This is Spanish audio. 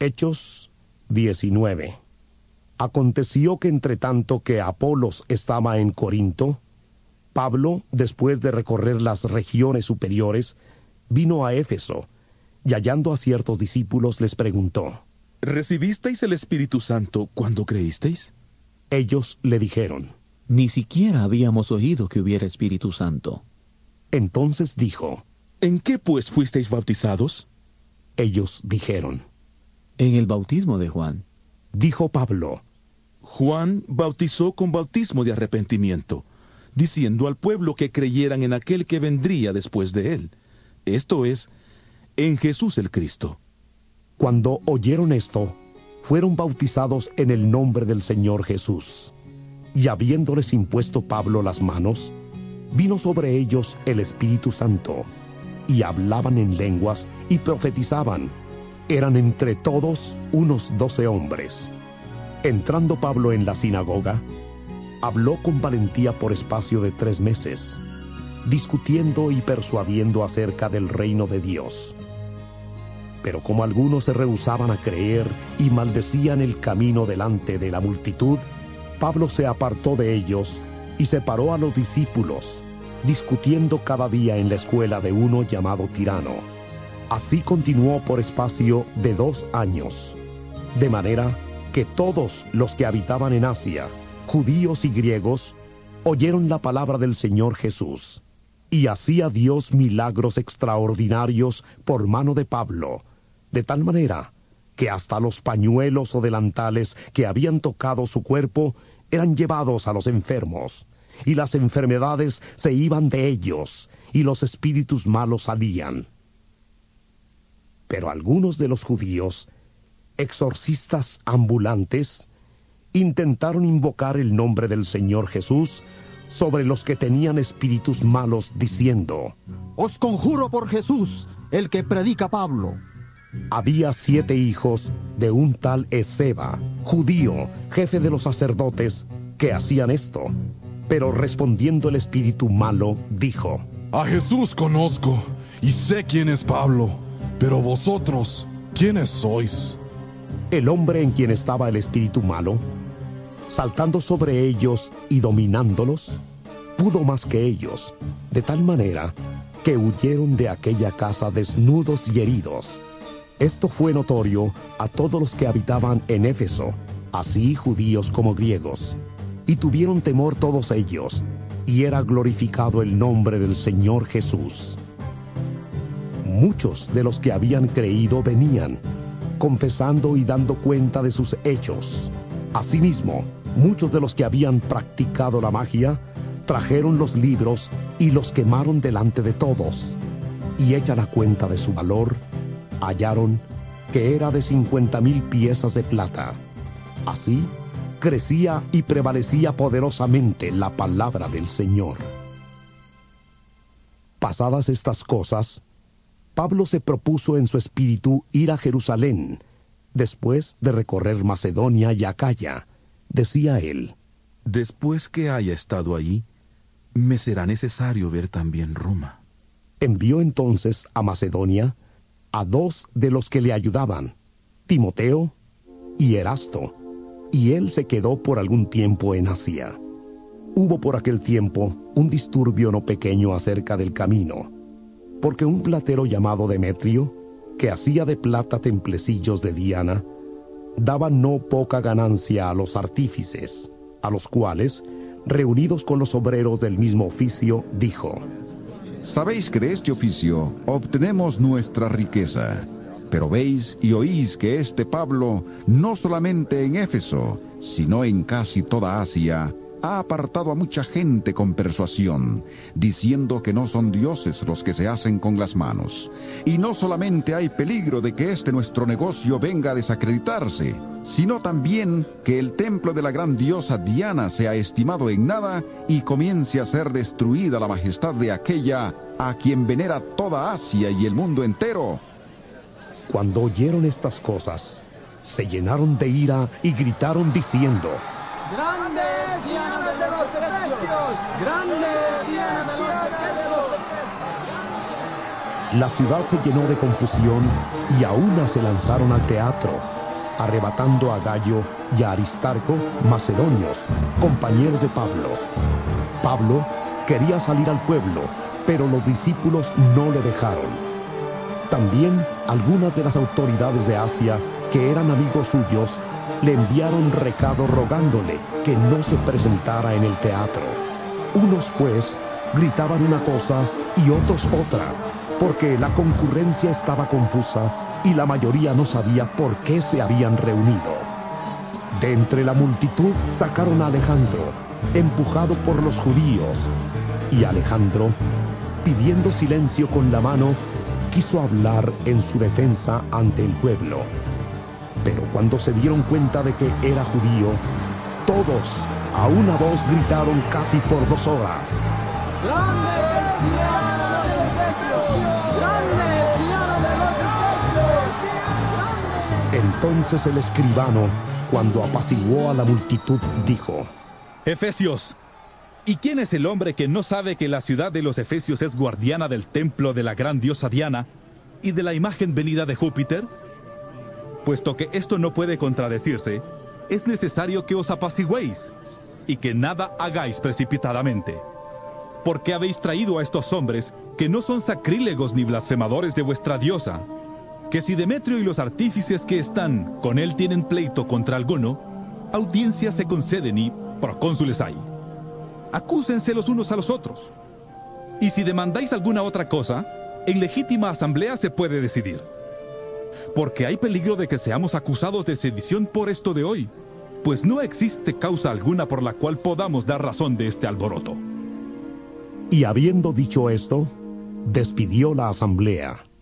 Hechos 19. Aconteció que entre tanto que Apolos estaba en Corinto, Pablo, después de recorrer las regiones superiores, vino a Éfeso, y hallando a ciertos discípulos les preguntó: ¿Recibisteis el Espíritu Santo cuando creísteis? Ellos le dijeron: Ni siquiera habíamos oído que hubiera Espíritu Santo. Entonces dijo: ¿En qué pues fuisteis bautizados? Ellos dijeron: En el bautismo de Juan. Dijo Pablo: Juan bautizó con bautismo de arrepentimiento, diciendo al pueblo que creyeran en aquel que vendría después de él, esto es, en Jesús el Cristo. Cuando oyeron esto, fueron bautizados en el nombre del Señor Jesús. Y habiéndoles impuesto Pablo las manos, vino sobre ellos el Espíritu Santo, y hablaban en lenguas y profetizaban. Eran entre todos unos 12 hombres. Entrando Pablo en la sinagoga, habló con valentía por espacio de 3 meses, discutiendo y persuadiendo acerca del reino de Dios. Pero como algunos se rehusaban a creer y maldecían el camino delante de la multitud, Pablo se apartó de ellos y separó a los discípulos, discutiendo cada día en la escuela de uno llamado Tirano. Así continuó por espacio de 2 años, de manera que todos los que habitaban en Asia, judíos y griegos, oyeron la palabra del Señor Jesús. Y hacía Dios milagros extraordinarios por mano de Pablo, de tal manera que hasta los pañuelos o delantales que habían tocado su cuerpo eran llevados a los enfermos, y las enfermedades se iban de ellos, y los espíritus malos salían. Pero algunos de los judíos, exorcistas ambulantes, intentaron invocar el nombre del Señor Jesús sobre los que tenían espíritus malos, diciendo: Os conjuro por Jesús, el que predica Pablo. Había 7 hijos de un tal Esceva, judío, jefe de los sacerdotes, que hacían esto. Pero respondiendo el espíritu malo, dijo: A Jesús conozco, y sé quién es Pablo, pero vosotros, ¿quiénes sois? El hombre en quien estaba el espíritu malo, saltando sobre ellos y dominándolos, pudo más que ellos, de tal manera que huyeron de aquella casa desnudos y heridos. Esto fue notorio a todos los que habitaban en Éfeso, así judíos como griegos, y tuvieron temor todos ellos, y era glorificado el nombre del Señor Jesús. Muchos de los que habían creído venían, confesando y dando cuenta de sus hechos. Asimismo, muchos de los que habían practicado la magia trajeron los libros y los quemaron delante de todos. Y hecha la cuenta de su valor, hallaron que era de 50,000 piezas de plata. Así crecía y prevalecía poderosamente la palabra del Señor. Pasadas estas cosas, Pablo se propuso en su espíritu ir a Jerusalén, después de recorrer Macedonia y Acaya. Decía él: Después que haya estado allí, me será necesario ver también Roma. Envió entonces a Macedonia a 2 de los que le ayudaban, Timoteo y Erasto, y él se quedó por algún tiempo en Asia. Hubo por aquel tiempo un disturbio no pequeño acerca del camino, porque un platero llamado Demetrio, que hacía de plata templecillos de Diana, daba no poca ganancia a los artífices, a los cuales, reunidos con los obreros del mismo oficio, dijo: Sabéis que de este oficio obtenemos nuestra riqueza, pero veis y oís que este Pablo, no solamente en Éfeso, sino en casi toda Asia, ha apartado a mucha gente con persuasión, diciendo que no son dioses los que se hacen con las manos. Y no solamente hay peligro de que este nuestro negocio venga a desacreditarse, sino también que el templo de la gran diosa Diana sea estimado en nada y comience a ser destruida la majestad de aquella a quien venera toda Asia y el mundo entero. Cuando oyeron estas cosas, se llenaron de ira y gritaron diciendo: ¡Grande es Diana de los Efesios! ¡Grande es Diana de los Efesios! La ciudad se llenó de confusión y a una se lanzaron al teatro, arrebatando a Gayo y a Aristarco, macedonios, compañeros de Pablo. Pablo quería salir al pueblo, pero los discípulos no le dejaron. También algunas de las autoridades de Asia, que eran amigos suyos, le enviaron recado rogándole que no se presentara en el teatro. Unos, pues, gritaban una cosa y otros otra, porque la concurrencia estaba confusa y la mayoría no sabía por qué se habían reunido. De entre la multitud sacaron a Alejandro, empujado por los judíos, y Alejandro, pidiendo silencio con la mano, quiso hablar en su defensa ante el pueblo. Pero cuando se dieron cuenta de que era judío, todos a una voz gritaron casi por 2 horas: ¡Grande es Diana de los Efesios! ¡Grande es Diana de los Efesios! ¡Grande! Entonces el escribano, cuando apaciguó a la multitud, dijo: Efesios, ¿y quién es el hombre que no sabe que la ciudad de los Efesios es guardiana del templo de la gran diosa Diana y de la imagen venida de Júpiter? Puesto que esto no puede contradecirse, es necesario que os apaciguéis y que nada hagáis precipitadamente. Porque habéis traído a estos hombres que no son sacrílegos ni blasfemadores de vuestra diosa, que si Demetrio y los artífices que están con él tienen pleito contra alguno, audiencias se conceden y procónsules hay. Acúsense los unos a los otros. Y si demandáis alguna otra cosa, en legítima asamblea se puede decidir. Porque hay peligro de que seamos acusados de sedición por esto de hoy, pues no existe causa alguna por la cual podamos dar razón de este alboroto. Y habiendo dicho esto, despidió la asamblea.